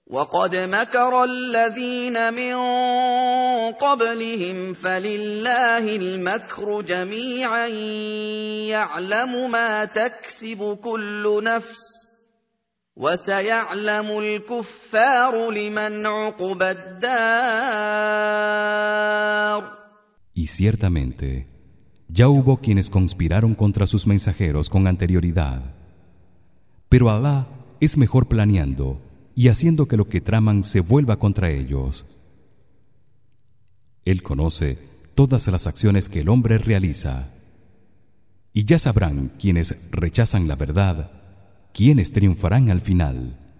وَقَدْ مَكَرَ الَّذِينَ مِن قَبْلِهِمْ فَلِلَّهِ الْمَكْرُ جَمِيعًا يَعْلَمُ مَا تَكْسِبُ كُلُّ نَفْسٍ وَسَيَعْلَمُ الْكُفَّارُ لِمَنْ عُقْبَى الدَّارِ. Y ciertamente ya hubo quienes conspiraron contra sus mensajeros con anterioridad, pero Alá es mejor planeando y haciendo que lo que traman se vuelva contra ellos. Él conoce todas las acciones que el hombre realiza, y ya sabrán quienes rechazan la verdad, quienes triunfarán al final.